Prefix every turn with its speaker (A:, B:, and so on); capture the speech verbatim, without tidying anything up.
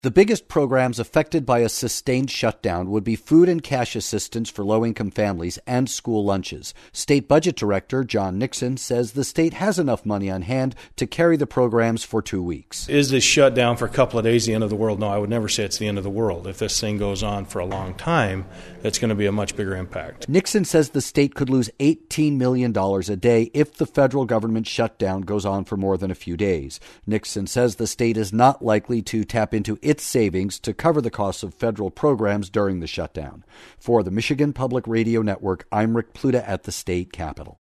A: The biggest programs affected by a sustained shutdown would be food and cash assistance for low-income families and school lunches. State Budget Director John Nixon says the state has enough money on hand to carry the programs for two weeks.
B: Is this shutdown for a couple of days the end of the world? No, I would never say it's the end of the world. If this thing goes on for a long time, it's going to be a much bigger impact.
A: Nixon says the state could lose eighteen million dollars a day if the federal government shutdown goes on for more than a few days. Nixon says the state is not likely to tap into its savings to cover the costs of federal programs during the shutdown. For the Michigan Public Radio Network, I'm Rick Pluta at the state capitol.